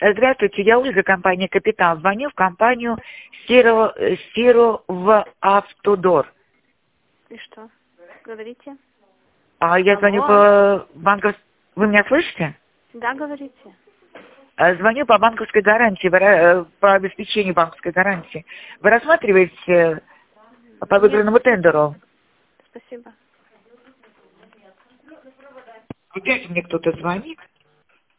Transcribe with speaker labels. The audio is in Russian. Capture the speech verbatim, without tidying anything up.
Speaker 1: Здравствуйте, я Ольга, компания «Капитал». Звоню в компанию «Сиро, Сиро в Автодор».
Speaker 2: И что? Говорите.
Speaker 1: А я
Speaker 2: Алло.
Speaker 1: звоню по банковской... Вы меня слышите?
Speaker 2: Да, говорите.
Speaker 1: А, Звоню по банковской гарантии, вы ра- по обеспечению банковской гарантии. Вы рассматриваете по выигранному
Speaker 2: Нет,
Speaker 1: тендеру?
Speaker 2: спасибо.
Speaker 1: Опять мне кто-то звонит.